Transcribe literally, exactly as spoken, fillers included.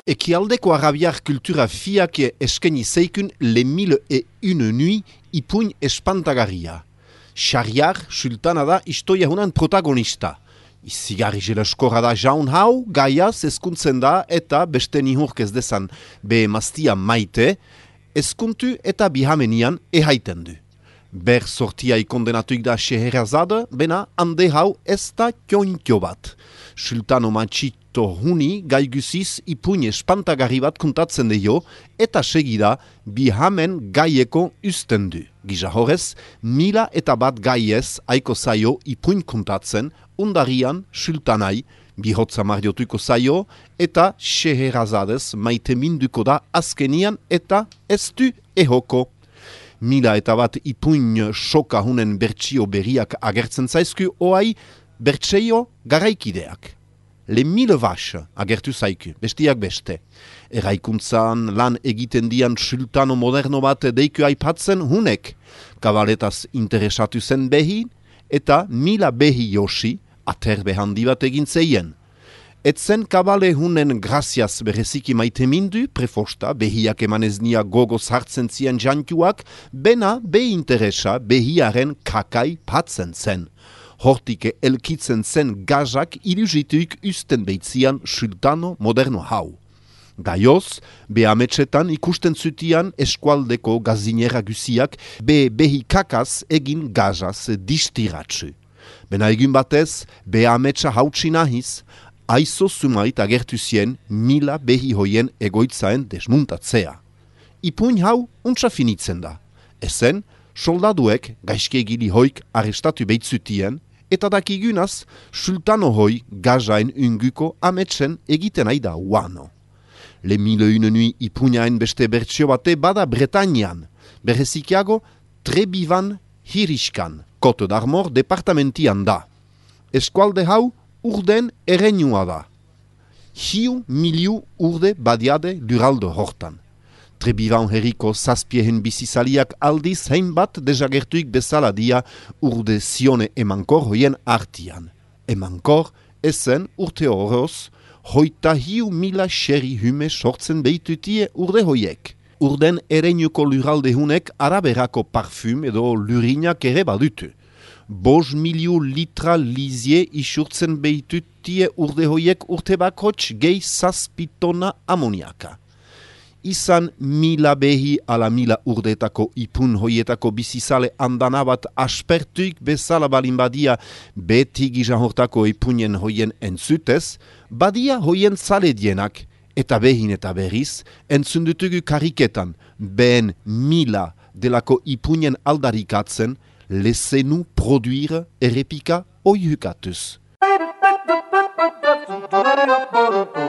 Ekialdeko arabiar kultura fiak eskeni zeikun le mille et une nuit ipuin espantagarria. Shahriar sultana da istoia hunan protagonista. Izigarri jeleskorra da jaun hau, gaiaz eskuntzen da eta beste nihurk ez dezan be mastia maite, eskuntu eta bihamenian ehaiten du. Ber sortia ikondenatuik da Scheherazade, bena hande hau ez da kionkio bat. Sultano matxito huni gaiguziz ipuin espantagarri bat kuntatzen dio eta segida bihamen gaieko usten du. Gisa horrez, mila eta bat gaiez aiko zaio ipuin kuntatzen, undarian sultanai bihotza mariotuko zaio eta Scheherazadez maite minduko da azkenian eta ez du ehoko. Mila eta bat ipuin soka hunen bertsio berriak agertzen zaizku oai bertseio garaikideak. Le mille vache agertu zaiku, bestiak beste. Eraikuntzan lan egiten dian sultano moderno bat deiku aipatzen hunek. Kabaletaz interesatu zen behi eta mila behi josi aterbe handi bat egin zeien. Etzen kabale hunen graziaz bereziki maite mindu, prefosta, behiak emaneznia gogoz hartzen zien jantuak, bena be interesa behiaren kakai patzen zen. Hortike elkitzen zen gazak ilusituik usten beitzian sultano moderno hau. Gaioz, be ametsetan ikusten zutian eskualdeko gazinera guziak be behi kakaz egin gazaz distiratsu. Bena egin batez, be ametsa hautsi nahiz, aizo sumait agertu zien mila behi hoien egoitzaen desmuntatzea. Ipuin hau untsa finitzen da. Ezen, soldaduek gaizkegili hoik arrestatu beitzutien, eta dakigunaz, sultano hoi gazaen unguko ametsen egiten aida uano. Le mille une nuit ipuinaen beste bertsio bate bada Bretañan, berezikiago Trebivan Hiriskan, Kote d'Armor departamentian da. Eskualde hau urden ereinua da. Hiu miliu urde badiade luraldo hortan. Trebivan herriko zazpiehen bizizaliak aldiz heinbat desagertuik bezala dia urde zione emankor hoien artian. Emankor ezen urte horoz, hoita hiu mila xerri hume sortzen behitutie urde hoiek. Urden ereinuko luralde hunek araberako parfum edo lurinak ere badutu. Boz miliu litra lizie isurtzen behitutie urde hoiek urte bakots gehi zazpitona amoniaka. Izan mila behi ala mila urdeetako ipun hoietako bizizale andanabat aspertuik bezala balin badia beti gizan hortako ipunien hoien entzutez, badia hoien zaledienak eta behin eta berriz entzundutugu kariketan behen mila delako ipunien aldarikatzen laissez-nous produire errepika oihukatuz.